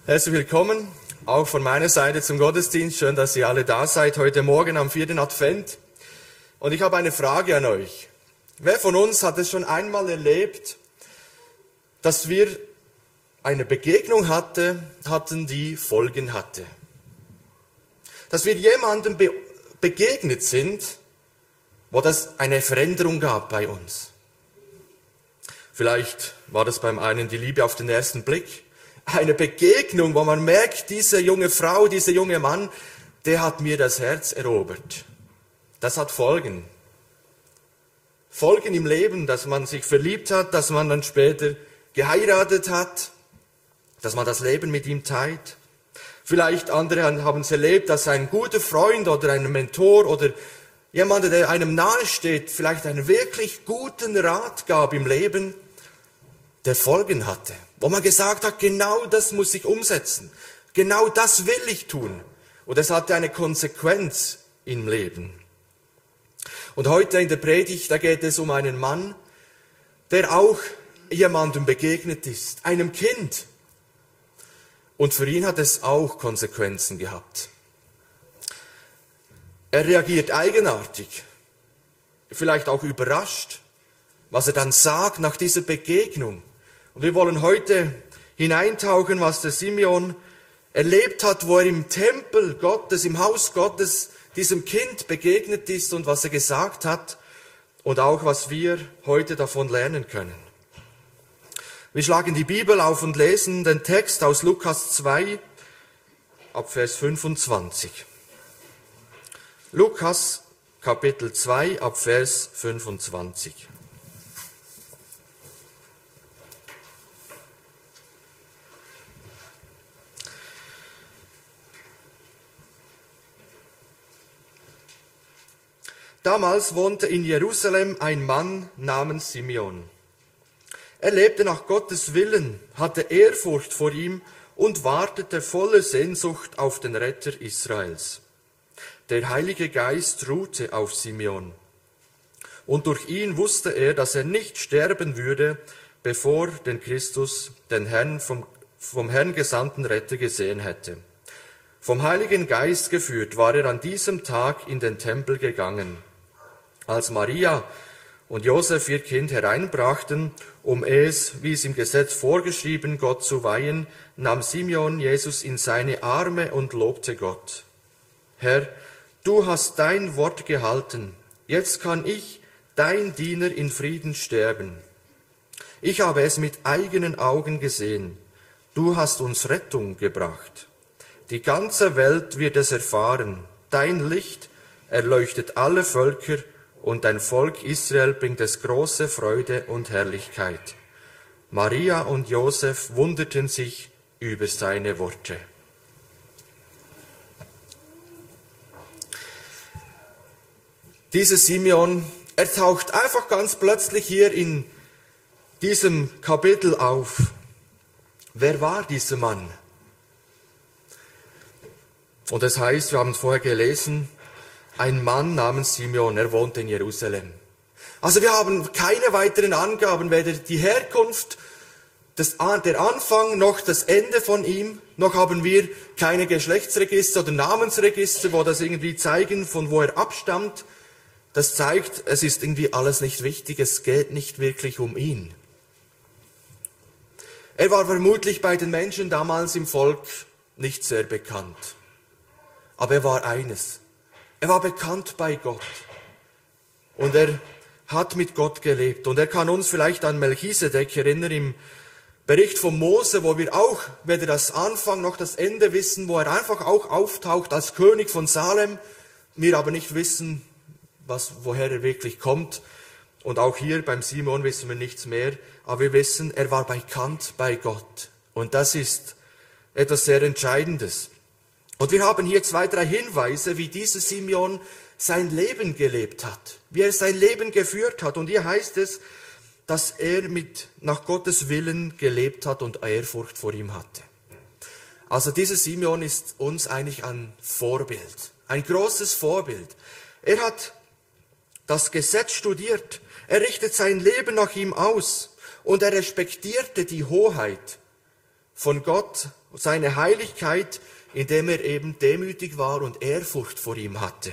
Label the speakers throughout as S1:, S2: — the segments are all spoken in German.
S1: Herzlich willkommen, auch von meiner Seite zum Gottesdienst. Schön, dass ihr alle da seid, heute Morgen am 4. Advent. Und ich habe eine Frage an euch. Wer von uns hat es schon einmal erlebt, dass wir eine Begegnung hatten, die Folgen hatte? Dass wir jemandem begegnet sind, wo das eine Veränderung gab bei uns. Vielleicht war das beim einen die Liebe auf den ersten Blick. Eine Begegnung, wo man merkt, diese junge Frau, dieser junge Mann, der hat mir das Herz erobert. Das hat Folgen. Folgen im Leben, dass man sich verliebt hat, dass man dann später geheiratet hat, dass man das Leben mit ihm teilt. Vielleicht andere haben es erlebt, dass ein guter Freund oder ein Mentor oder jemand, der einem nahe steht, vielleicht einen wirklich guten Rat gab im Leben, der Folgen hatte. Wo man gesagt hat, genau das muss ich umsetzen. Genau das will ich tun. Und es hatte eine Konsequenz im Leben. Und heute in der Predigt, da geht es um einen Mann, der auch jemandem begegnet ist, einem Kind. Und für ihn hat es auch Konsequenzen gehabt. Er reagiert eigenartig, vielleicht auch überrascht, was er dann sagt nach dieser Begegnung. Und wir wollen heute hineintauchen, was der Simeon erlebt hat, wo er im Tempel Gottes, im Haus Gottes, diesem Kind begegnet ist und was er gesagt hat und auch was wir heute davon lernen können. Wir schlagen die Bibel auf und lesen den Text aus Lukas 2, ab Vers 25. Lukas, Kapitel 2, ab Vers 25. Damals wohnte in Jerusalem ein Mann namens Simeon. Er lebte nach Gottes Willen, hatte Ehrfurcht vor ihm und wartete voller Sehnsucht auf den Retter Israels. Der Heilige Geist ruhte auf Simeon. Und durch ihn wusste er, dass er nicht sterben würde, bevor den Christus, den Herrn vom Herrn gesandten Retter gesehen hätte. Vom Heiligen Geist geführt war er an diesem Tag in den Tempel gegangen. Als Maria und Josef ihr Kind hereinbrachten, um es, wie es im Gesetz vorgeschrieben, Gott zu weihen, nahm Simeon Jesus in seine Arme und lobte Gott. Herr, du hast dein Wort gehalten. Jetzt kann ich, dein Diener, in Frieden sterben. Ich habe es mit eigenen Augen gesehen. Du hast uns Rettung gebracht. Die ganze Welt wird es erfahren. Dein Licht erleuchtet alle Völker und dein Volk Israel bringt es große Freude und Herrlichkeit. Maria und Josef wunderten sich über seine Worte. Dieser Simeon, er taucht einfach ganz plötzlich hier in diesem Kapitel auf. Wer war dieser Mann? Und es heißt, wir haben es vorher gelesen, ein Mann namens Simeon, er wohnt in Jerusalem. Also wir haben keine weiteren Angaben, weder die Herkunft, der Anfang noch das Ende von ihm, noch haben wir keine Geschlechtsregister oder Namensregister, wo das irgendwie zeigen, von wo er abstammt. Das zeigt, es ist irgendwie alles nicht wichtig, es geht nicht wirklich um ihn. Er war vermutlich bei den Menschen damals im Volk nicht sehr bekannt. Aber er war eines. Er war bekannt bei Gott. Und er hat mit Gott gelebt. Und er kann uns vielleicht an Melchisedek erinnern im Bericht von Mose, wo wir auch weder das Anfang noch das Ende wissen, wo er einfach auch auftaucht als König von Salem. Wir aber nicht wissen, woher er wirklich kommt. Und auch hier beim Simon wissen wir nichts mehr. Aber wir wissen, er war bekannt bei Gott. Und das ist etwas sehr Entscheidendes. Und wir haben hier 2, 3 Hinweise, wie dieser Simeon sein Leben gelebt hat, wie er sein Leben geführt hat. Und hier heißt es, dass er nach Gottes Willen gelebt hat und Ehrfurcht vor ihm hatte. Also dieser Simeon ist uns eigentlich ein Vorbild, ein großes Vorbild. Er hat das Gesetz studiert, er richtet sein Leben nach ihm aus und er respektierte die Hoheit von Gott seine Heiligkeit, indem er eben demütig war und Ehrfurcht vor ihm hatte.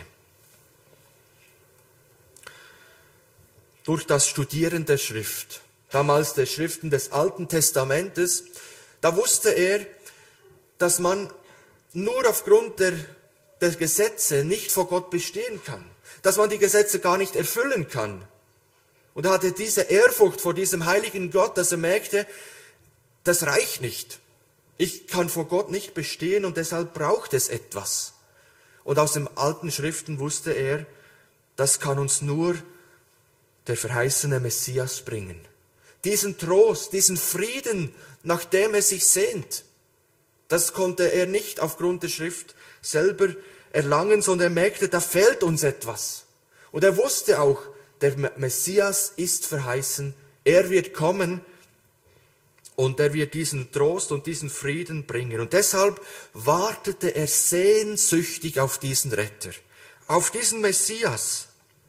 S1: Durch das Studieren der Schrift, damals der Schriften des Alten Testamentes, da wusste er, dass man nur aufgrund der Gesetze nicht vor Gott bestehen kann, dass man die Gesetze gar nicht erfüllen kann. Und er hatte diese Ehrfurcht vor diesem heiligen Gott, dass er merkte, das reicht nicht. Ich kann vor Gott nicht bestehen und deshalb braucht es etwas. Und aus den alten Schriften wusste er, das kann uns nur der verheißene Messias bringen. Diesen Trost, diesen Frieden, nach dem er sich sehnt, das konnte er nicht aufgrund der Schrift selber erlangen, sondern er merkte, da fehlt uns etwas. Und er wusste auch, der Messias ist verheißen, er wird kommen und er wird diesen Trost und diesen Frieden bringen. Und deshalb wartete er sehnsüchtig auf diesen Retter, auf diesen Messias.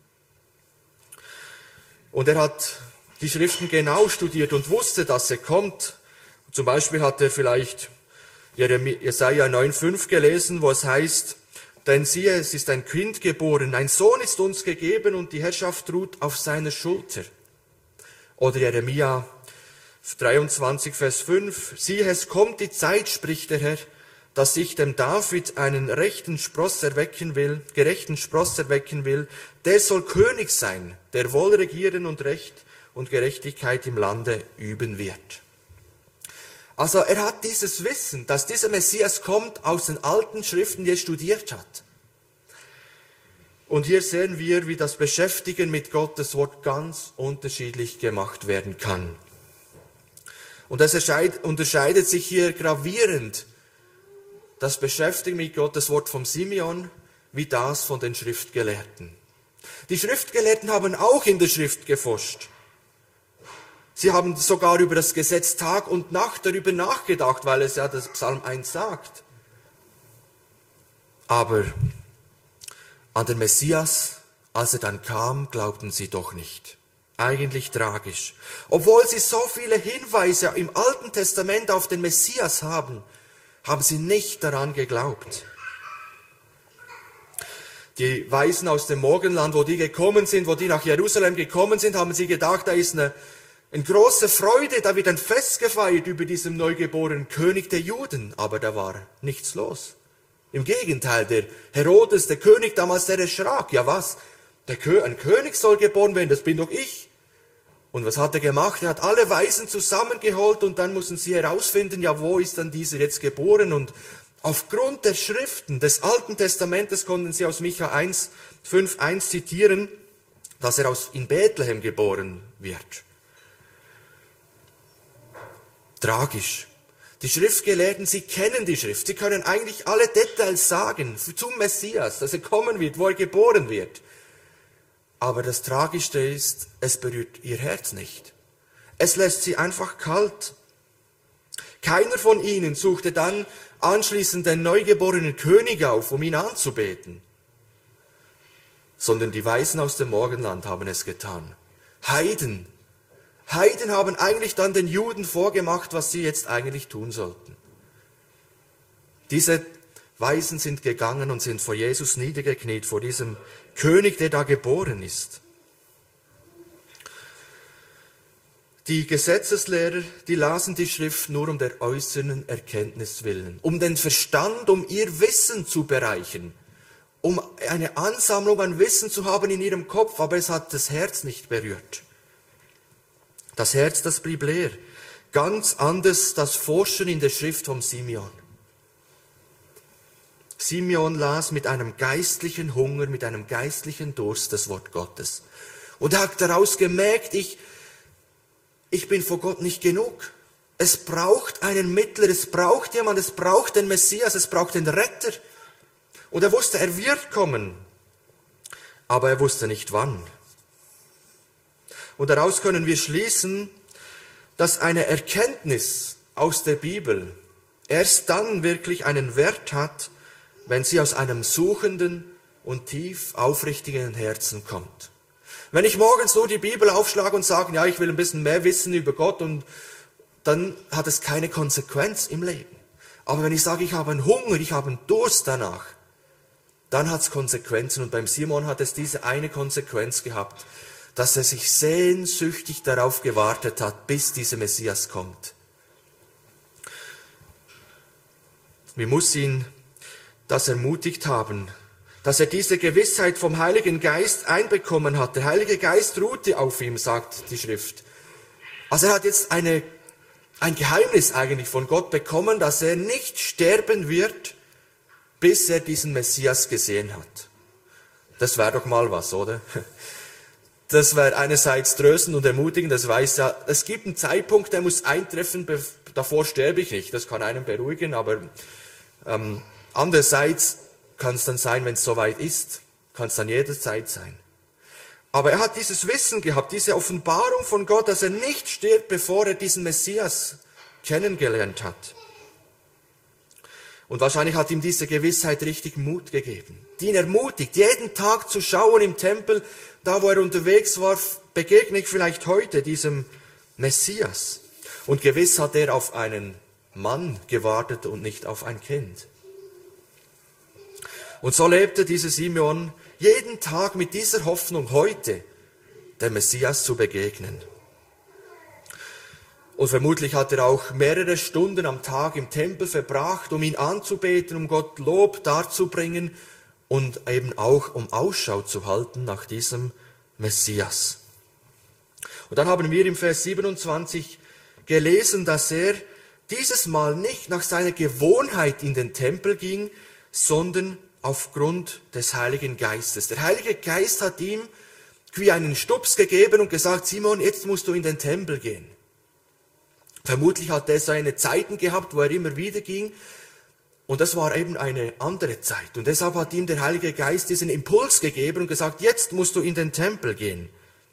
S1: Und er hat die Schriften genau studiert und wusste, dass er kommt. Zum Beispiel hat er vielleicht Jesaja 9,5 gelesen, wo es heißt, denn siehe, es ist ein Kind geboren, ein Sohn ist uns gegeben und die Herrschaft ruht auf seiner Schulter. Oder Jeremia 23, Vers 5, siehe, es kommt die Zeit, spricht der Herr, dass ich dem David einen gerechten Spross erwecken will, der soll König sein, der wohl regieren und Recht und Gerechtigkeit im Lande üben wird. Also er hat dieses Wissen, dass dieser Messias kommt aus den alten Schriften, die er studiert hat. Und hier sehen wir, wie das Beschäftigen mit Gottes Wort ganz unterschiedlich gemacht werden kann. Und das unterscheidet sich hier gravierend, das Beschäftigen mit Gottes Wort vom Simeon, wie das von den Schriftgelehrten. Die Schriftgelehrten haben auch in der Schrift geforscht. Sie haben sogar über das Gesetz Tag und Nacht darüber nachgedacht, weil es ja das Psalm 1 sagt. Aber an den Messias, als er dann kam, glaubten sie doch nicht. Eigentlich tragisch. Obwohl sie so viele Hinweise im Alten Testament auf den Messias haben, haben sie nicht daran geglaubt. Die Weisen aus dem Morgenland, wo die nach Jerusalem gekommen sind, haben sie gedacht, da ist eine große Freude, da wird ein Fest gefeiert über diesen neugeborenen König der Juden. Aber da war nichts los. Im Gegenteil, der Herodes, der König damals, der erschrak. Ja was? Ein König soll geboren werden, das bin doch ich. Und was hat er gemacht? Er hat alle Weisen zusammengeholt und dann mussten sie herausfinden, ja, wo ist dann dieser jetzt geboren? Und aufgrund der Schriften des Alten Testamentes konnten sie aus Micha 5,1 zitieren, dass er in Bethlehem geboren wird. Tragisch. Die Schriftgelehrten, sie kennen die Schrift. Sie können eigentlich alle Details sagen zum Messias, dass er kommen wird, wo er geboren wird. Aber das Tragischste ist, es berührt ihr Herz nicht. Es lässt sie einfach kalt. Keiner von ihnen suchte dann anschließend den neugeborenen König auf, um ihn anzubeten. Sondern die Weisen aus dem Morgenland haben es getan. Heiden haben eigentlich dann den Juden vorgemacht, was sie jetzt eigentlich tun sollten. Diese Weisen sind gegangen und sind vor Jesus niedergekniet, vor diesem König, der da geboren ist. Die Gesetzeslehrer, die lasen die Schrift nur um der äußeren Erkenntnis willen, um den Verstand, um ihr Wissen zu bereichern, um eine Ansammlung an Wissen zu haben in ihrem Kopf, aber es hat das Herz nicht berührt. Das Herz, das blieb leer. Ganz anders das Forschen in der Schrift vom Simeon. Simeon las mit einem geistlichen Hunger, mit einem geistlichen Durst das Wort Gottes. Und er hat daraus gemerkt, ich bin vor Gott nicht genug. Es braucht einen Mittler, es braucht jemand, es braucht den Messias, es braucht den Retter. Und er wusste, er wird kommen, aber er wusste nicht wann. Und daraus können wir schließen, dass eine Erkenntnis aus der Bibel erst dann wirklich einen Wert hat, wenn sie aus einem suchenden und tief aufrichtigen Herzen kommt. Wenn ich morgens nur die Bibel aufschlage und sage, ja, ich will ein bisschen mehr wissen über Gott, und dann hat es keine Konsequenz im Leben. Aber wenn ich sage, ich habe einen Hunger, ich habe einen Durst danach, dann hat es Konsequenzen. Und beim Simon hat es diese eine Konsequenz gehabt, dass er sich sehnsüchtig darauf gewartet hat, bis dieser Messias kommt. Wie muss ihn das ermutigt haben, dass er diese Gewissheit vom Heiligen Geist einbekommen hat. Der Heilige Geist ruhte auf ihm, sagt die Schrift. Also er hat jetzt ein Geheimnis eigentlich von Gott bekommen, dass er nicht sterben wird, bis er diesen Messias gesehen hat. Das wäre doch mal was, oder? Das wäre einerseits tröstend und ermutigend, das weiß ja, es gibt einen Zeitpunkt, der muss eintreffen, davor sterbe ich nicht. Das kann einen beruhigen, aber andererseits kann es dann sein, wenn es soweit ist, kann es dann jederzeit sein. Aber er hat dieses Wissen gehabt, diese Offenbarung von Gott, dass er nicht stirbt, bevor er diesen Messias kennengelernt hat. Und wahrscheinlich hat ihm diese Gewissheit richtig Mut gegeben. Die ihn ermutigt, jeden Tag zu schauen im Tempel, da wo er unterwegs war, begegne ich vielleicht heute diesem Messias. Und gewiss hat er auf einen Mann gewartet und nicht auf ein Kind. Und so lebte dieser Simeon jeden Tag mit dieser Hoffnung, heute dem Messias zu begegnen. Und vermutlich hat er auch mehrere Stunden am Tag im Tempel verbracht, um ihn anzubeten, um Gott Lob darzubringen und eben auch um Ausschau zu halten nach diesem Messias. Und dann haben wir im Vers 27 gelesen, dass er dieses Mal nicht nach seiner Gewohnheit in den Tempel ging, sondern aufgrund des Heiligen Geistes. Der Heilige Geist hat ihm wie einen Stups gegeben und gesagt, Simon, jetzt musst du in den Tempel gehen. Vermutlich hat er seine Zeiten gehabt, wo er immer wieder ging. Und das war eben eine andere Zeit. Und deshalb hat ihm der Heilige Geist diesen Impuls gegeben und gesagt, jetzt musst du in den Tempel gehen.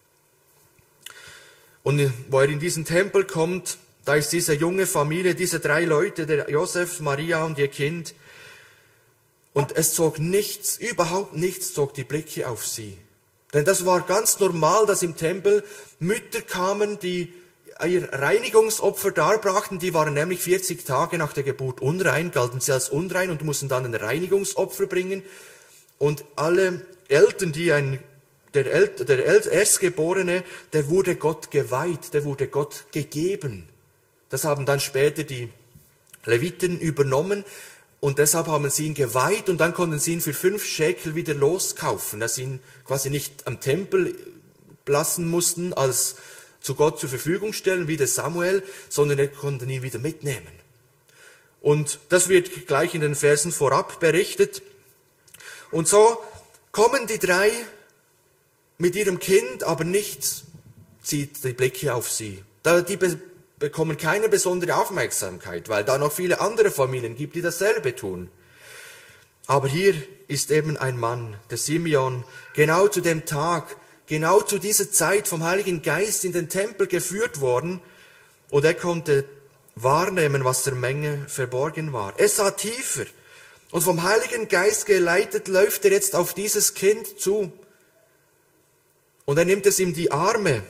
S1: Und wo er in diesen Tempel kommt, da ist diese junge Familie, diese 3 Leute, der Josef, Maria und ihr Kind. Und es zog nichts, überhaupt nichts zog die Blicke auf sie. Denn das war ganz normal, dass im Tempel Mütter kamen, die ihr Reinigungsopfer darbrachten. Die waren nämlich 40 Tage nach der Geburt unrein, galten sie als unrein und mussten dann ein Reinigungsopfer bringen. Und alle Eltern, der Erstgeborene, der wurde Gott geweiht, der wurde Gott gegeben. Das haben dann später die Leviten übernommen. Und deshalb haben sie ihn geweiht und dann konnten sie ihn für 5 Schekel wieder loskaufen, dass sie ihn quasi nicht am Tempel lassen mussten, als zu Gott zur Verfügung stellen, wie der Samuel, sondern er konnten ihn wieder mitnehmen. Und das wird gleich in den Versen vorab berichtet. Und so kommen die 3 mit ihrem Kind, aber nichts zieht die Blicke auf sie. Die bekommen keine besondere Aufmerksamkeit, weil da noch viele andere Familien gibt, die dasselbe tun. Aber hier ist eben ein Mann, der Simeon, genau zu dem Tag, genau zu dieser Zeit vom Heiligen Geist in den Tempel geführt worden und er konnte wahrnehmen, was der Menge verborgen war. Er sah tiefer und vom Heiligen Geist geleitet läuft er jetzt auf dieses Kind zu und er nimmt es in die Arme.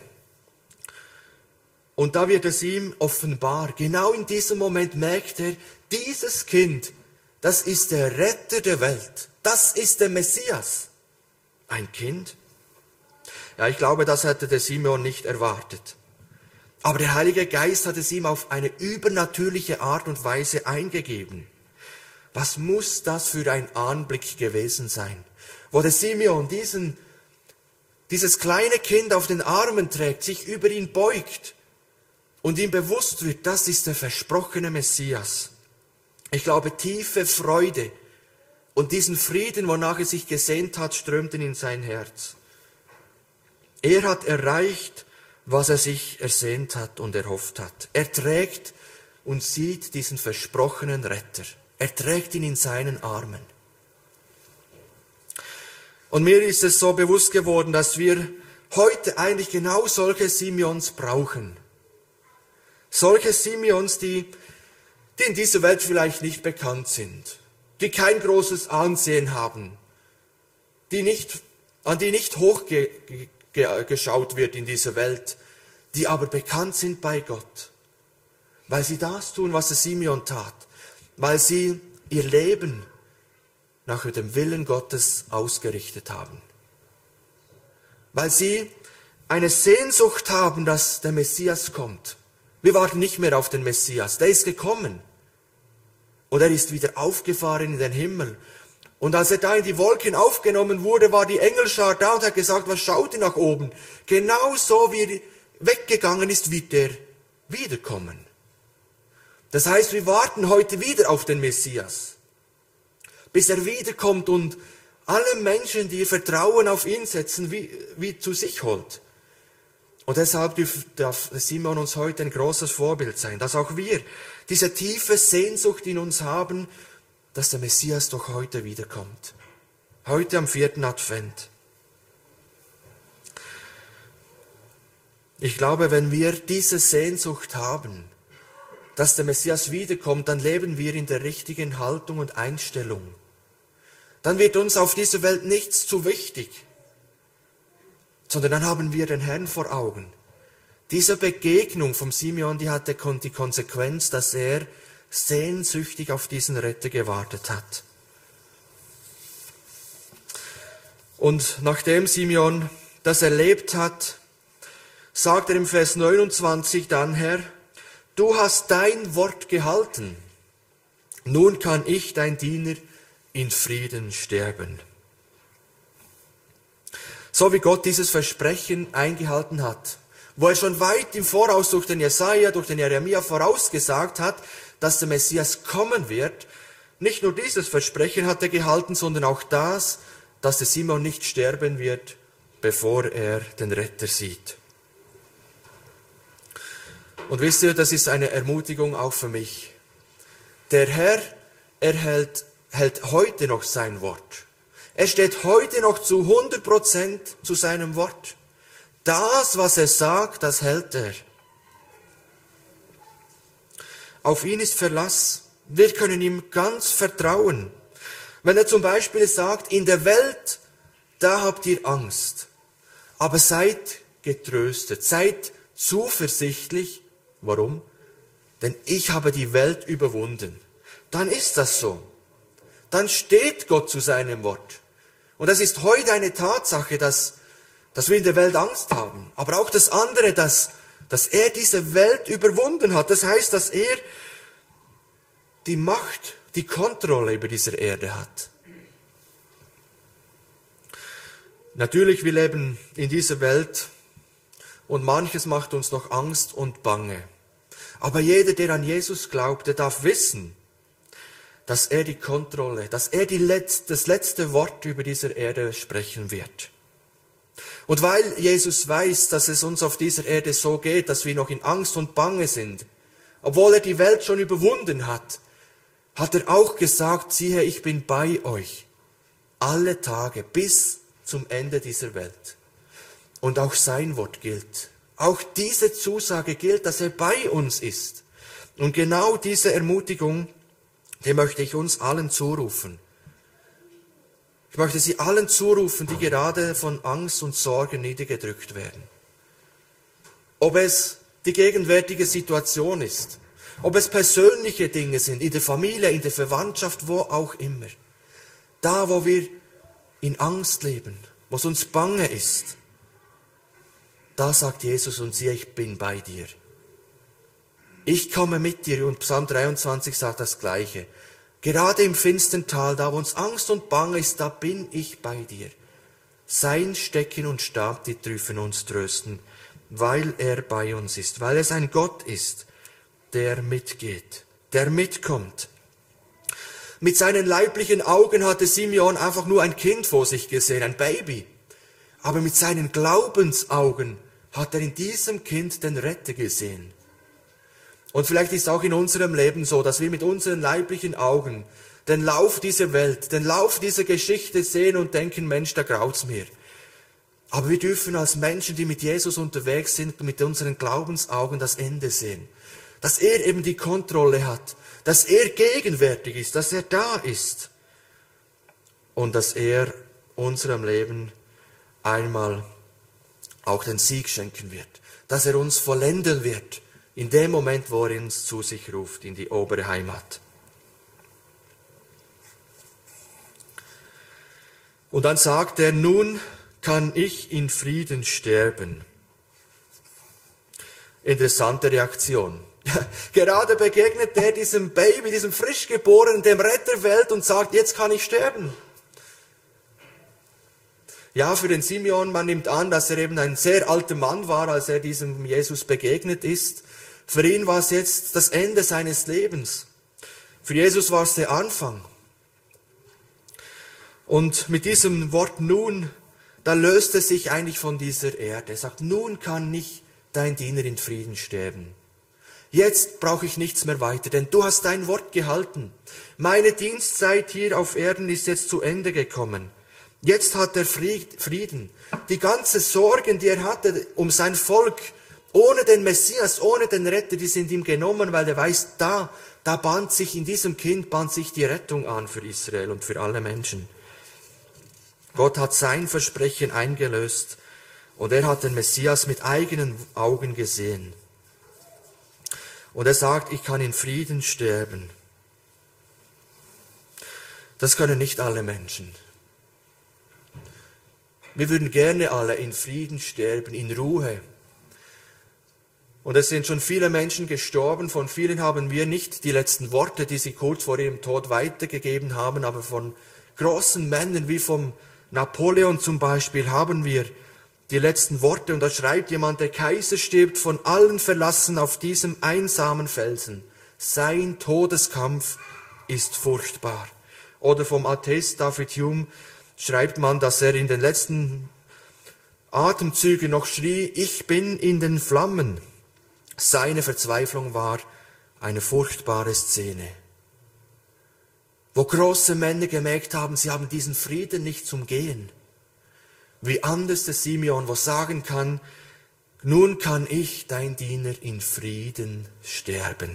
S1: Und da wird es ihm offenbar. Genau in diesem Moment merkt er, dieses Kind, das ist der Retter der Welt. Das ist der Messias. Ein Kind? Ja, ich glaube, das hätte der Simeon nicht erwartet. Aber der Heilige Geist hat es ihm auf eine übernatürliche Art und Weise eingegeben. Was muss das für ein Anblick gewesen sein? Wo der Simeon dieses kleine Kind auf den Armen trägt, sich über ihn beugt, und ihm bewusst wird, das ist der versprochene Messias. Ich glaube, tiefe Freude und diesen Frieden, wonach er sich gesehnt hat, strömten in sein Herz. Er hat erreicht, was er sich ersehnt hat und erhofft hat. Er trägt und sieht diesen versprochenen Retter. Er trägt ihn in seinen Armen. Und mir ist es so bewusst geworden, dass wir heute eigentlich genau solche Simeons brauchen. Solche Simeons, die in dieser Welt vielleicht nicht bekannt sind, die kein großes Ansehen haben, an die nicht hochgeschaut wird in dieser Welt, die aber bekannt sind bei Gott, weil sie das tun, was der Simeon tat, weil sie ihr Leben nach dem Willen Gottes ausgerichtet haben. Weil sie eine Sehnsucht haben, dass der Messias kommt. Wir warten nicht mehr auf den Messias, der ist gekommen. Und er ist wieder aufgefahren in den Himmel. Und als er da in die Wolken aufgenommen wurde, war die Engelschar da und hat gesagt, was schaut ihr nach oben? Genauso wie er weggegangen ist, wird er wiederkommen. Das heißt, wir warten heute wieder auf den Messias, bis er wiederkommt und alle Menschen, die ihr Vertrauen auf ihn setzen, wie zu sich holt. Und deshalb darf Simeon uns heute ein großes Vorbild sein, dass auch wir diese tiefe Sehnsucht in uns haben, dass der Messias doch heute wiederkommt. Heute am 4. Advent. Ich glaube, wenn wir diese Sehnsucht haben, dass der Messias wiederkommt, dann leben wir in der richtigen Haltung und Einstellung. Dann wird uns auf dieser Welt nichts zu wichtig, sondern dann haben wir den Herrn vor Augen. Diese Begegnung vom Simeon, die hatte die Konsequenz, dass er sehnsüchtig auf diesen Retter gewartet hat. Und nachdem Simeon das erlebt hat, sagt er im Vers 29 dann, Herr, du hast dein Wort gehalten. Nun kann ich, dein Diener, in Frieden sterben. So wie Gott dieses Versprechen eingehalten hat, wo er schon weit im Voraus durch den Jesaja, durch den Jeremia vorausgesagt hat, dass der Messias kommen wird. Nicht nur dieses Versprechen hat er gehalten, sondern auch das, dass der Simeon nicht sterben wird, bevor er den Retter sieht. Und wisst ihr, das ist eine Ermutigung auch für mich. Der Herr, hält heute noch sein Wort. Er steht heute noch zu 100% zu seinem Wort. Das, was er sagt, das hält er. Auf ihn ist Verlass. Wir können ihm ganz vertrauen. Wenn er zum Beispiel sagt, in der Welt, da habt ihr Angst. Aber seid getröstet, seid zuversichtlich. Warum? Denn ich habe die Welt überwunden. Dann ist das so. Dann steht Gott zu seinem Wort. Und es ist heute eine Tatsache, dass wir in der Welt Angst haben. Aber auch das andere, dass er diese Welt überwunden hat. Das heißt, dass er die Macht, die Kontrolle über dieser Erde hat. Natürlich, wir leben in dieser Welt und manches macht uns noch Angst und Bange. Aber jeder, der an Jesus glaubt, der darf wissen, dass er die Kontrolle, dass er das letzte Wort über dieser Erde sprechen wird. Und weil Jesus weiß, dass es uns auf dieser Erde so geht, dass wir noch in Angst und Bange sind, obwohl er die Welt schon überwunden hat, hat er auch gesagt, siehe, ich bin bei euch alle Tage bis zum Ende dieser Welt. Und auch sein Wort gilt. Auch diese Zusage gilt, dass er bei uns ist. Und genau diese Ermutigung, die möchte ich uns allen zurufen. Ich möchte sie allen zurufen, die gerade von Angst und Sorgen niedergedrückt werden. Ob es die gegenwärtige Situation ist, ob es persönliche Dinge sind, in der Familie, in der Verwandtschaft, wo auch immer. Da, wo wir in Angst leben, wo es uns bange ist, da sagt Jesus und siehe, ich bin bei dir. Ich komme mit dir und Psalm 23 sagt das Gleiche. Gerade im finstern Tal, da wo uns Angst und Bange ist, da bin ich bei dir. Sein Stecken und Stab, die dürfen uns trösten, weil er bei uns ist, weil es ein Gott ist, der mitgeht, der mitkommt. Mit seinen leiblichen Augen hatte Simeon einfach nur ein Kind vor sich gesehen, ein Baby. Aber mit seinen Glaubensaugen hat er in diesem Kind den Retter gesehen. Und vielleicht ist es auch in unserem Leben so, dass wir mit unseren leiblichen Augen den Lauf dieser Welt, den Lauf dieser Geschichte sehen und denken, Mensch, da graut's mir. Aber wir dürfen als Menschen, die mit Jesus unterwegs sind, mit unseren Glaubensaugen das Ende sehen. Dass er eben die Kontrolle hat, dass er gegenwärtig ist, dass er da ist und dass er unserem Leben einmal auch den Sieg schenken wird, dass er uns vollenden wird in dem Moment, wo er uns zu sich ruft, in die obere Heimat. Und dann sagt er, nun kann ich in Frieden sterben. Interessante Reaktion. Gerade begegnet er diesem Baby, diesem Frischgeborenen, dem Retter der Welt und sagt, jetzt kann ich sterben. Ja, für den Simeon, man nimmt an, dass er eben ein sehr alter Mann war, als er diesem Jesus begegnet ist. Für ihn war es jetzt das Ende seines Lebens. Für Jesus war es der Anfang. Und mit diesem Wort nun, da löst er sich eigentlich von dieser Erde. Er sagt, nun kann ich, dein Diener, in Frieden sterben. Jetzt brauche ich nichts mehr weiter, denn du hast dein Wort gehalten. Meine Dienstzeit hier auf Erden ist jetzt zu Ende gekommen. Jetzt hat er Frieden. Die ganzen Sorgen, die er hatte um sein Volk, ohne den Messias, ohne den Retter, die sind ihm genommen, weil er weiß, da bahnt sich in diesem Kind die Rettung an für Israel und für alle Menschen. Gott hat sein Versprechen eingelöst und er hat den Messias mit eigenen Augen gesehen. Und er sagt, ich kann in Frieden sterben. Das können nicht alle Menschen. Wir würden gerne alle in Frieden sterben, in Ruhe. Und es sind schon viele Menschen gestorben, von vielen haben wir nicht die letzten Worte, die sie kurz vor ihrem Tod weitergegeben haben, aber von großen Männern wie vom Napoleon zum Beispiel haben wir die letzten Worte. Und da schreibt jemand, der Kaiser stirbt von allen verlassen auf diesem einsamen Felsen. Sein Todeskampf ist furchtbar. Oder vom Atheist David Hume schreibt man, dass er in den letzten Atemzügen noch schrie, ich bin in den Flammen. Seine Verzweiflung war eine furchtbare Szene, wo große Männer gemerkt haben, sie haben diesen Frieden nicht zum Gehen. Wie anders der Simeon, wo sagen kann, nun kann ich, dein Diener, in Frieden sterben.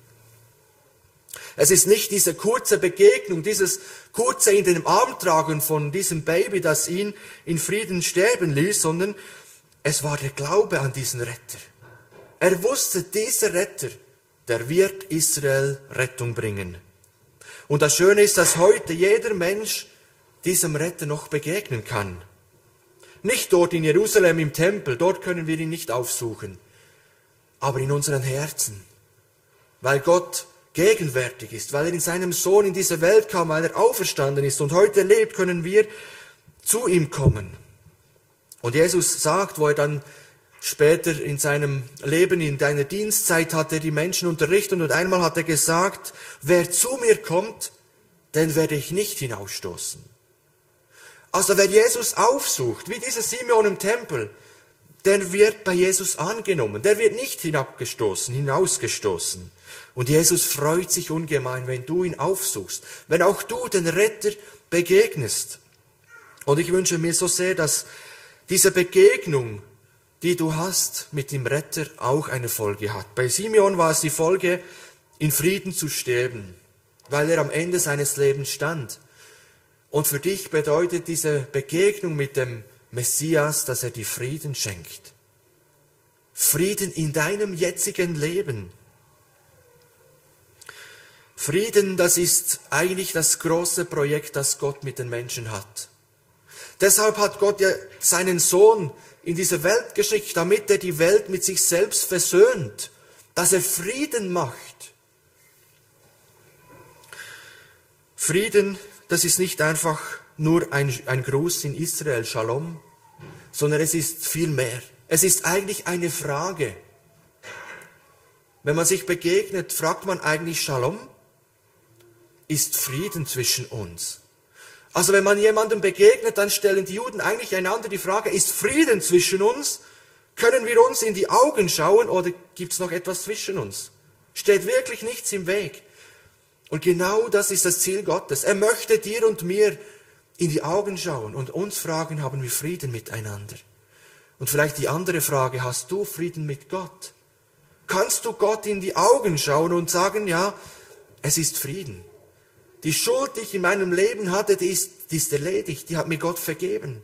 S1: Es ist nicht diese kurze Begegnung, dieses kurze in den Arm tragen von diesem Baby, das ihn in Frieden sterben ließ, sondern es war der Glaube an diesen Retter. Er wusste, dieser Retter, der wird Israel Rettung bringen. Und das Schöne ist, dass heute jeder Mensch diesem Retter noch begegnen kann. Nicht dort in Jerusalem im Tempel, dort können wir ihn nicht aufsuchen, aber in unseren Herzen, weil Gott gegenwärtig ist, weil er in seinem Sohn in diese Welt kam, weil er auferstanden ist und heute lebt, können wir zu ihm kommen. Und Jesus sagt, wo er dann später in seinem Leben, in seiner Dienstzeit hat er die Menschen unterrichtet und einmal hat er gesagt, wer zu mir kommt, den werde ich nicht hinausstoßen. Also wer Jesus aufsucht, wie dieser Simeon im Tempel, der wird bei Jesus angenommen, der wird nicht hinabgestoßen, hinausgestoßen. Und Jesus freut sich ungemein, wenn du ihn aufsuchst, wenn auch du den Retter begegnest. Und ich wünsche mir so sehr, dass diese Begegnung, die du hast mit dem Retter, auch eine Folge hat. Bei Simeon war es die Folge, in Frieden zu sterben, weil er am Ende seines Lebens stand. Und für dich bedeutet diese Begegnung mit dem Messias, dass er dir Frieden schenkt. Frieden in deinem jetzigen Leben. Frieden, das ist eigentlich das große Projekt, das Gott mit den Menschen hat. Deshalb hat Gott ja seinen Sohn in diese Welt geschickt, damit er die Welt mit sich selbst versöhnt, dass er Frieden macht. Frieden, das ist nicht einfach nur ein Gruß in Israel, Shalom, sondern es ist viel mehr. Es ist eigentlich eine Frage. Wenn man sich begegnet, fragt man eigentlich Shalom? Ist Frieden zwischen uns? Also wenn man jemandem begegnet, dann stellen die Juden eigentlich einander die Frage, ist Frieden zwischen uns? Können wir uns in die Augen schauen oder gibt es noch etwas zwischen uns? Steht wirklich nichts im Weg. Und genau das ist das Ziel Gottes. Er möchte dir und mir in die Augen schauen und uns fragen, haben wir Frieden miteinander? Und vielleicht die andere Frage, hast du Frieden mit Gott? Kannst du Gott in die Augen schauen und sagen, ja, es ist Frieden. Die Schuld, die ich in meinem Leben hatte, die ist erledigt, die hat mir Gott vergeben.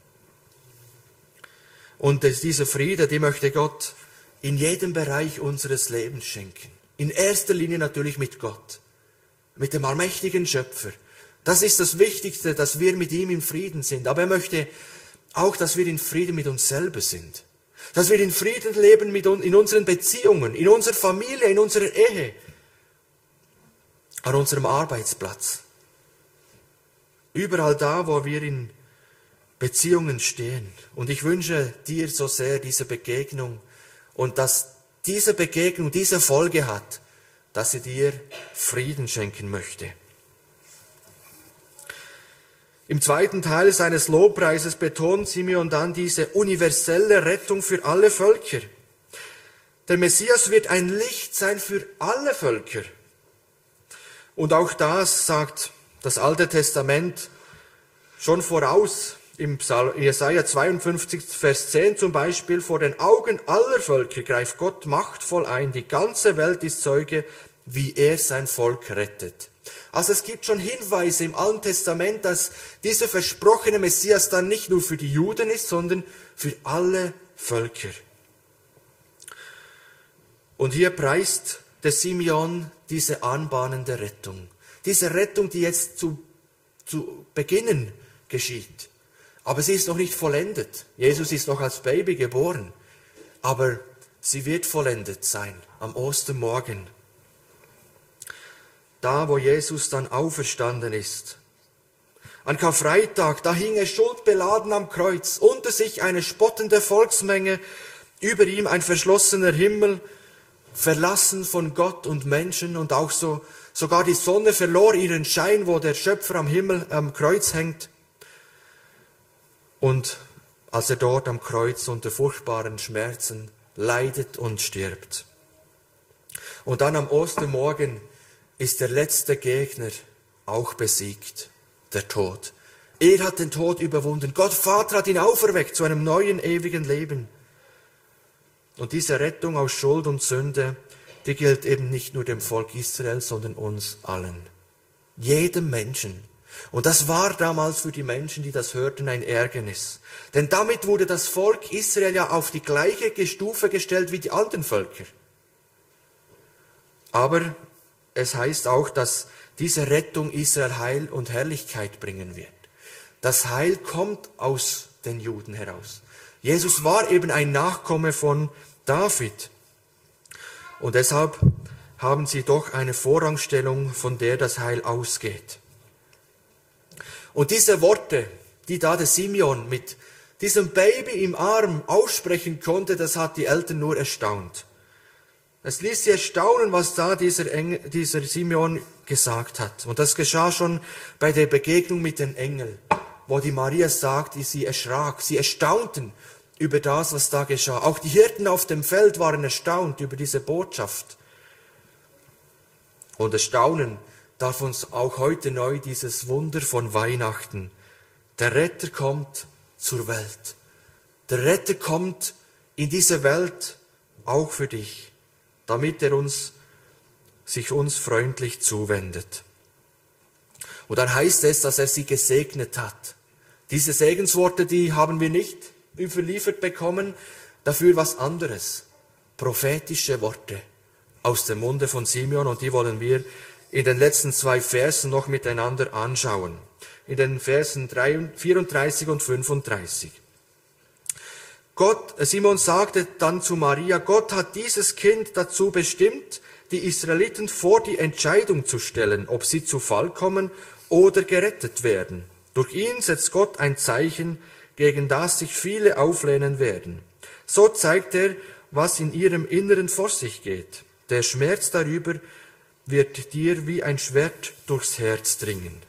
S1: Und dieser Friede, die möchte Gott in jedem Bereich unseres Lebens schenken. In erster Linie natürlich mit Gott, mit dem allmächtigen Schöpfer, Das ist das Wichtigste, dass wir mit ihm in Frieden sind. Aber er möchte auch, dass wir in Frieden mit uns selber sind. Dass wir in Frieden leben in unseren Beziehungen, in unserer Familie, in unserer Ehe, an unserem Arbeitsplatz. Überall da, wo wir in Beziehungen stehen. Und ich wünsche dir so sehr diese Begegnung und dass diese Begegnung diese Folge hat, dass sie dir Frieden schenken möchte. Im zweiten Teil seines Lobpreises betont Simeon dann diese universelle Rettung für alle Völker. Der Messias wird ein Licht sein für alle Völker. Und auch das sagt das Alte Testament schon voraus. Im Jesaja 52, Vers 10 zum Beispiel: Vor den Augen aller Völker greift Gott machtvoll ein. Die ganze Welt ist Zeuge, wie er sein Volk rettet. Also es gibt schon Hinweise im Alten Testament, dass dieser versprochene Messias dann nicht nur für die Juden ist, sondern für alle Völker. Und hier preist der Simeon diese anbahnende Rettung. Diese Rettung, die jetzt zu Beginnen geschieht. Aber sie ist noch nicht vollendet. Jesus ist noch als Baby geboren. Aber sie wird vollendet sein am Ostermorgen. Da, wo Jesus dann auferstanden ist. An Karfreitag, da hing er schuldbeladen am Kreuz, unter sich eine spottende Volksmenge, über ihm ein verschlossener Himmel, verlassen von Gott und Menschen, und auch sogar die Sonne verlor ihren Schein, wo der Schöpfer am Kreuz hängt. Und als er dort am Kreuz unter furchtbaren Schmerzen leidet und stirbt. Und dann am Ostermorgen ist der letzte Gegner auch besiegt, der Tod. Er hat den Tod überwunden. Gott Vater hat ihn auferweckt zu einem neuen, ewigen Leben. Und diese Rettung aus Schuld und Sünde, die gilt eben nicht nur dem Volk Israel, sondern uns allen. Jedem Menschen. Und das war damals für die Menschen, die das hörten, ein Ärgernis. Denn damit wurde das Volk Israel ja auf die gleiche Stufe gestellt wie die anderen Völker. Aber es heißt auch, dass diese Rettung Israel Heil und Herrlichkeit bringen wird. Das Heil kommt aus den Juden heraus. Jesus war eben ein Nachkomme von David. Und deshalb haben sie doch eine Vorrangstellung, von der das Heil ausgeht. Und diese Worte, die da der Simeon mit diesem Baby im Arm aussprechen konnte, das hat die Eltern nur erstaunt. Es ließ sie erstaunen, was da dieser Simeon gesagt hat. Und das geschah schon bei der Begegnung mit den Engeln, wo die Maria sagt, sie erschrak, sie erstaunten über das, was da geschah. Auch die Hirten auf dem Feld waren erstaunt über diese Botschaft. Und erstaunen darf uns auch heute neu dieses Wunder von Weihnachten. Der Retter kommt zur Welt. Der Retter kommt in diese Welt auch für dich, damit er sich uns freundlich zuwendet. Und dann heißt es, dass er sie gesegnet hat. Diese Segensworte, die haben wir nicht überliefert bekommen, dafür was anderes. Prophetische Worte aus dem Munde von Simeon, und die wollen wir in den letzten 2 Versen noch miteinander anschauen. In den Versen 34 und 35. Simon sagte dann zu Maria, Gott hat dieses Kind dazu bestimmt, die Israeliten vor die Entscheidung zu stellen, ob sie zu Fall kommen oder gerettet werden. Durch ihn setzt Gott ein Zeichen, gegen das sich viele auflehnen werden. So zeigt er, was in ihrem Inneren vor sich geht. Der Schmerz darüber wird dir wie ein Schwert durchs Herz dringen.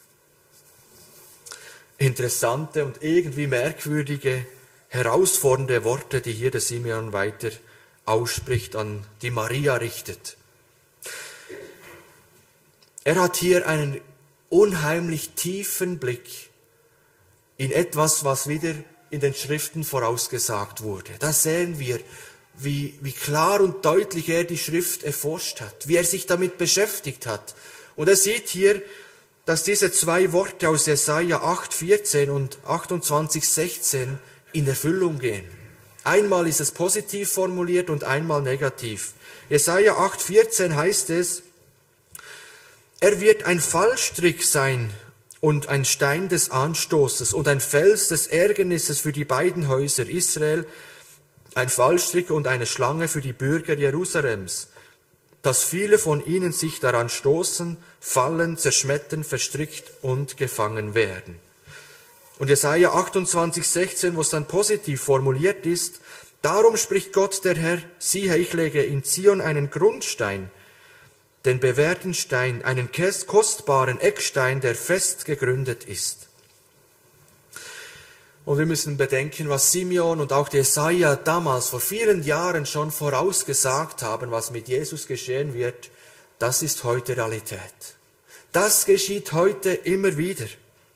S1: Interessante und irgendwie merkwürdige, herausfordernde Worte, die hier der Simeon weiter ausspricht, an die Maria richtet. Er hat hier einen unheimlich tiefen Blick in etwas, was wieder in den Schriften vorausgesagt wurde. Da sehen wir, wie klar und deutlich er die Schrift erforscht hat, wie er sich damit beschäftigt hat. Und er sieht hier, dass diese 2 Worte aus Jesaja 8,14 und 28,16 in Erfüllung gehen. Einmal ist es positiv formuliert und einmal negativ. Jesaja 8,14 heißt es, er wird ein Fallstrick sein und ein Stein des Anstoßes und ein Fels des Ärgernisses für die beiden Häuser Israel, ein Fallstrick und eine Schlange für die Bürger Jerusalems, dass viele von ihnen sich daran stoßen, fallen, zerschmettern, verstrickt und gefangen werden. Und Jesaja 28,16, wo es dann positiv formuliert ist: Darum spricht Gott der Herr, siehe, ich lege in Zion einen Grundstein, den bewährten Stein, einen kostbaren Eckstein, der fest gegründet ist. Und wir müssen bedenken, was Simeon und auch Jesaja damals vor vielen Jahren schon vorausgesagt haben, was mit Jesus geschehen wird. Das ist heute Realität. Das geschieht heute immer wieder.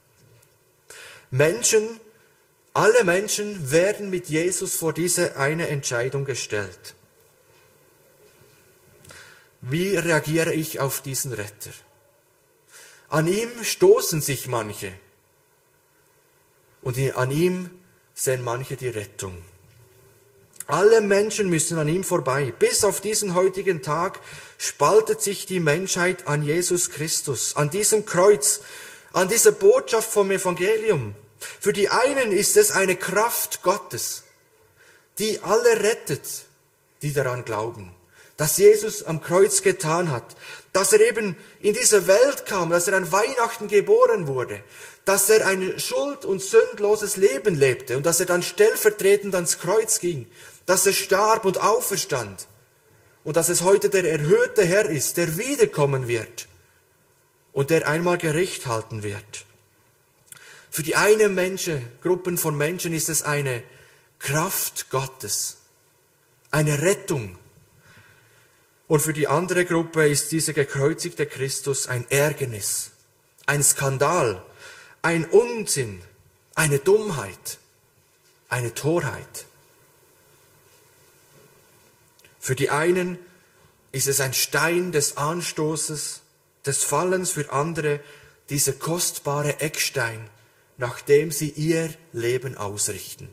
S1: Alle Menschen werden mit Jesus vor diese eine Entscheidung gestellt. Wie reagiere ich auf diesen Retter? An ihm stoßen sich manche. Und an ihm sehen manche die Rettung. Alle Menschen müssen an ihm vorbei. Bis auf diesen heutigen Tag spaltet sich die Menschheit an Jesus Christus, an diesem Kreuz, an dieser Botschaft vom Evangelium. Für die einen ist es eine Kraft Gottes, die alle rettet, die daran glauben, dass Jesus am Kreuz getan hat, dass er eben in diese Welt kam, dass er an Weihnachten geboren wurde, dass er ein schuld- und sündloses Leben lebte und dass er dann stellvertretend ans Kreuz ging, dass er starb und auferstand und dass es heute der erhöhte Herr ist, der wiederkommen wird und der einmal Gericht halten wird. Für die eine Gruppen von Menschen ist es eine Kraft Gottes, eine Rettung. Und für die andere Gruppe ist dieser gekreuzigte Christus ein Ärgernis, ein Skandal, ein Unsinn, eine Dummheit, eine Torheit. Für die einen ist es ein Stein des Anstoßes, des Fallens, für andere dieser kostbare Eckstein, nach dem sie ihr Leben ausrichten.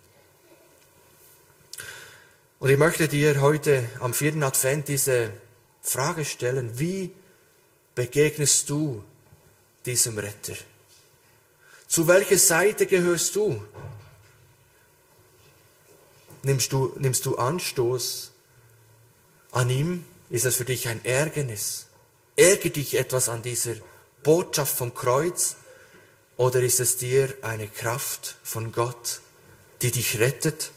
S1: Und ich möchte dir heute am 4. Advent diese Frage stellen: Wie begegnest du diesem Retter? Zu welcher Seite gehörst du? Nimmst du Anstoß an ihm? Ist es für dich ein Ärgernis? Ärgert dich etwas an dieser Botschaft vom Kreuz? Oder ist es dir eine Kraft von Gott, die dich rettet?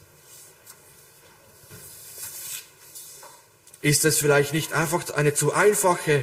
S1: Ist es vielleicht nicht einfach eine zu einfache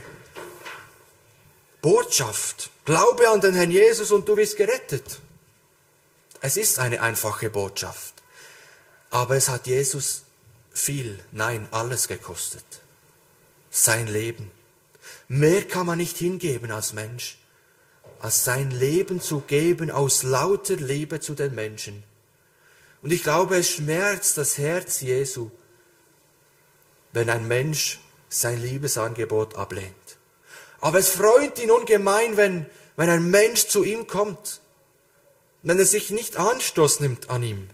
S1: Botschaft? Glaube an den Herrn Jesus und du wirst gerettet. Es ist eine einfache Botschaft. Aber es hat Jesus alles gekostet. Sein Leben. Mehr kann man nicht hingeben als Mensch, als sein Leben zu geben aus lauter Liebe zu den Menschen. Und ich glaube, es schmerzt das Herz Jesu, wenn ein Mensch sein Liebesangebot ablehnt. Aber es freut ihn ungemein, wenn ein Mensch zu ihm kommt, wenn er sich nicht Anstoß nimmt an ihm.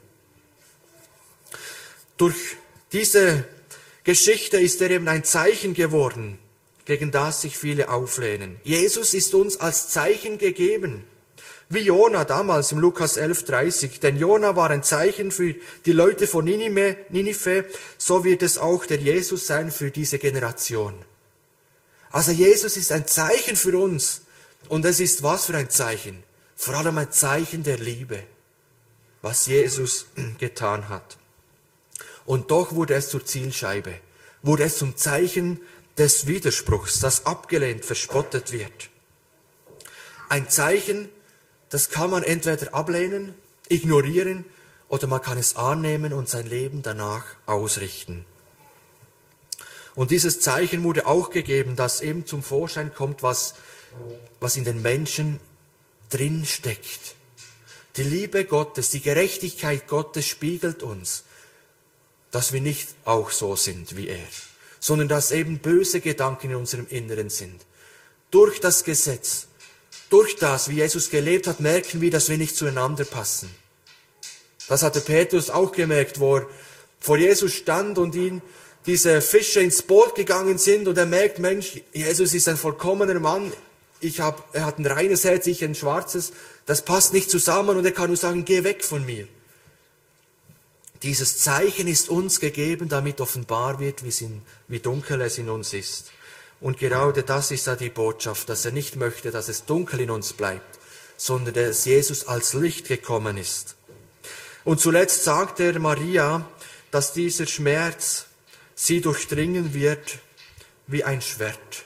S1: Durch diese Geschichte ist er eben ein Zeichen geworden, gegen das sich viele auflehnen. Jesus ist uns als Zeichen gegeben, wie Jona damals im Lukas 11,30. Denn Jona war ein Zeichen für die Leute von Ninive, so wird es auch der Jesus sein für diese Generation. Also Jesus ist ein Zeichen für uns. Und es ist was für ein Zeichen? Vor allem ein Zeichen der Liebe, was Jesus getan hat. Und doch wurde es zur Zielscheibe, wurde es zum Zeichen des Widerspruchs, das abgelehnt, verspottet wird. Ein Zeichen, das kann man entweder ablehnen, ignorieren oder man kann es annehmen und sein Leben danach ausrichten. Und dieses Zeichen wurde auch gegeben, dass eben zum Vorschein kommt, was in den Menschen drin steckt. Die Liebe Gottes, die Gerechtigkeit Gottes spiegelt uns, dass wir nicht auch so sind wie er, sondern dass eben böse Gedanken in unserem Inneren sind. Durch das Gesetz, durch das, wie Jesus gelebt hat, merken wir, dass wir nicht zueinander passen. Das hatte Petrus auch gemerkt, wo er vor Jesus stand und ihn diese Fische ins Boot gegangen sind und er merkt, Mensch, Jesus ist ein vollkommener Mann, er hat ein reines Herz, ich ein schwarzes, das passt nicht zusammen und er kann nur sagen, geh weg von mir. Dieses Zeichen ist uns gegeben, damit offenbar wird, wie dunkel es in uns ist. Und gerade das ist ja die Botschaft, dass er nicht möchte, dass es dunkel in uns bleibt, sondern dass Jesus als Licht gekommen ist. Und zuletzt sagt er Maria, dass dieser Schmerz sie durchdringen wird wie ein Schwert.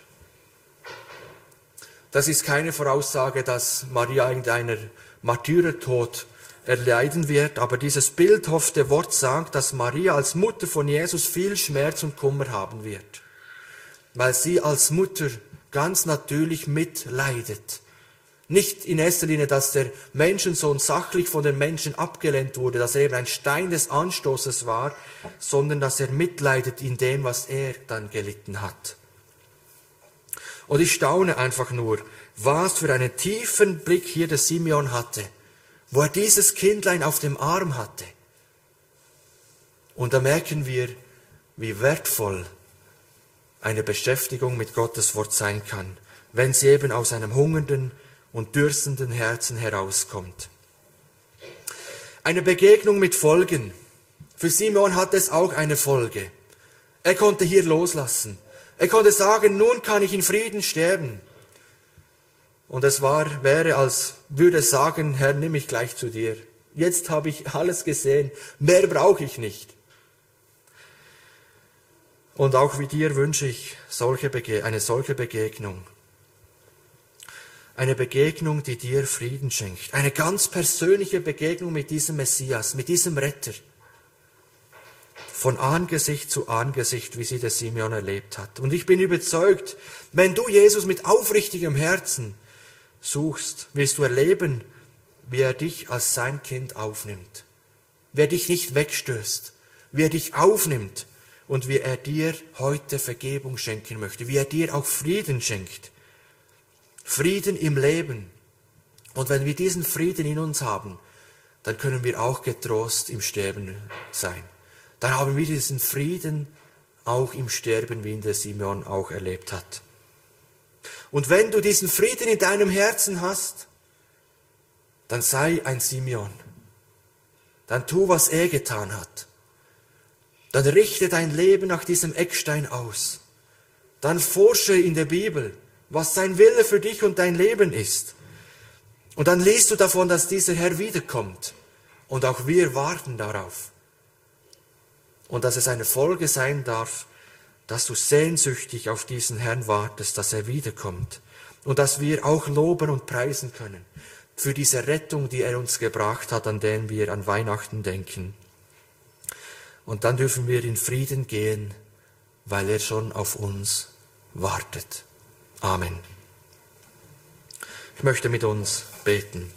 S1: Das ist keine Voraussage, dass Maria irgendeinen Martyrertod erleiden wird, aber dieses bildhafte Wort sagt, dass Maria als Mutter von Jesus viel Schmerz und Kummer haben wird, weil sie als Mutter ganz natürlich mitleidet. Nicht in erster Linie, dass der Menschensohn sachlich von den Menschen abgelehnt wurde, dass er eben ein Stein des Anstoßes war, sondern dass er mitleidet in dem, was er dann gelitten hat. Und ich staune einfach nur, was für einen tiefen Blick hier der Simeon hatte, wo er dieses Kindlein auf dem Arm hatte. Und da merken wir, wie wertvoll eine Beschäftigung mit Gottes Wort sein kann, wenn sie eben aus einem hungernden und dürstenden Herzen herauskommt. Eine Begegnung mit Folgen. Für Simeon hat es auch eine Folge. Er konnte hier loslassen. Er konnte sagen, nun kann ich in Frieden sterben. Und es wäre, als würde er sagen, Herr, nimm mich gleich zu dir. Jetzt habe ich alles gesehen, mehr brauche ich nicht. Und auch wie dir wünsche ich eine solche Begegnung. Eine Begegnung, die dir Frieden schenkt. Eine ganz persönliche Begegnung mit diesem Messias, mit diesem Retter. Von Angesicht zu Angesicht, wie sie der Simeon erlebt hat. Und ich bin überzeugt, wenn du Jesus mit aufrichtigem Herzen suchst, wirst du erleben, wie er dich als sein Kind aufnimmt. Wie er dich nicht wegstößt, wie er dich aufnimmt und wie er dir heute Vergebung schenken möchte, wie er dir auch Frieden schenkt. Frieden im Leben. Und wenn wir diesen Frieden in uns haben, dann können wir auch getrost im Sterben sein. Dann haben wir diesen Frieden auch im Sterben, wie ihn der Simeon auch erlebt hat. Und wenn du diesen Frieden in deinem Herzen hast, dann sei ein Simeon. Dann tu, was er getan hat. Dann richte dein Leben nach diesem Eckstein aus. Dann forsche in der Bibel, was sein Wille für dich und dein Leben ist. Und dann liest du davon, dass dieser Herr wiederkommt. Und auch wir warten darauf. Und dass es eine Folge sein darf, dass du sehnsüchtig auf diesen Herrn wartest, dass er wiederkommt. Und dass wir auch loben und preisen können für diese Rettung, die er uns gebracht hat, an den wir an Weihnachten denken. Und dann dürfen wir in Frieden gehen, weil er schon auf uns wartet. Amen. Ich möchte mit uns beten.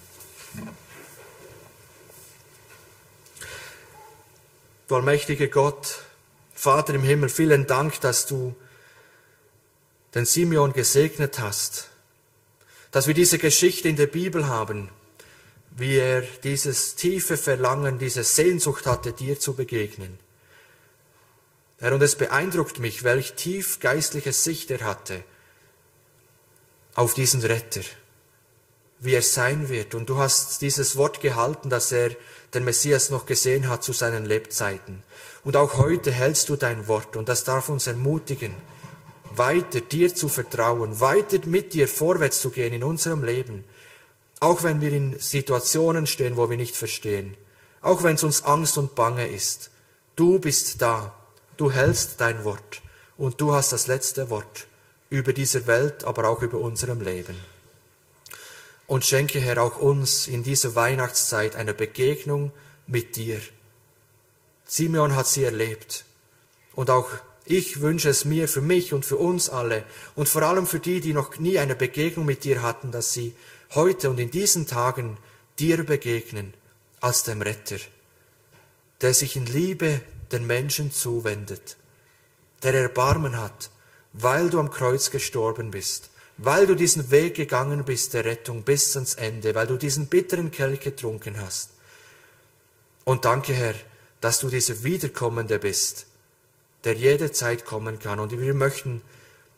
S1: Du allmächtiger Gott, Vater im Himmel, vielen Dank, dass du den Simeon gesegnet hast, dass wir diese Geschichte in der Bibel haben, wie er dieses tiefe Verlangen, diese Sehnsucht hatte, dir zu begegnen. Herr, und es beeindruckt mich, welch tief geistliche Sicht er hatte auf diesen Retter, wie er sein wird. Und du hast dieses Wort gehalten, dass er den Messias noch gesehen hat zu seinen Lebzeiten. Und auch heute hältst du dein Wort und das darf uns ermutigen, weiter dir zu vertrauen, weiter mit dir vorwärts zu gehen in unserem Leben. Auch wenn wir in Situationen stehen, wo wir nicht verstehen. Auch wenn es uns Angst und Bange ist. Du bist da. Du hältst dein Wort. Und du hast das letzte Wort über diese Welt, aber auch über unserem Leben. Und schenke, Herr, auch uns in dieser Weihnachtszeit eine Begegnung mit dir. Simeon hat sie erlebt. Und auch ich wünsche es mir für mich und für uns alle und vor allem für die, die noch nie eine Begegnung mit dir hatten, dass sie heute und in diesen Tagen dir begegnen als dem Retter, der sich in Liebe den Menschen zuwendet, der Erbarmen hat, weil du am Kreuz gestorben bist, weil du diesen Weg gegangen bist der Rettung bis ans Ende, weil du diesen bitteren Kelch getrunken hast. Und danke, Herr, dass du dieser Wiederkommende bist, der jederzeit kommen kann. Und wir möchten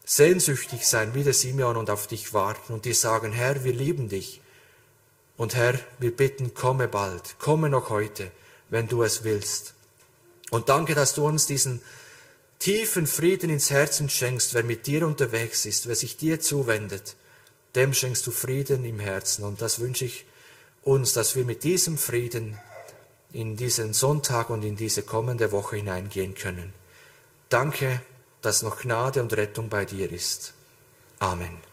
S1: sehnsüchtig sein wie der Simeon und auf dich warten und die sagen, Herr, wir lieben dich. Und Herr, wir bitten, komme bald, komme noch heute, wenn du es willst. Und danke, dass du uns diesen tiefen Frieden ins Herzen schenkst, wer mit dir unterwegs ist, wer sich dir zuwendet, dem schenkst du Frieden im Herzen. Und das wünsche ich uns, dass wir mit diesem Frieden in diesen Sonntag und in diese kommende Woche hineingehen können. Danke, dass noch Gnade und Rettung bei dir ist. Amen.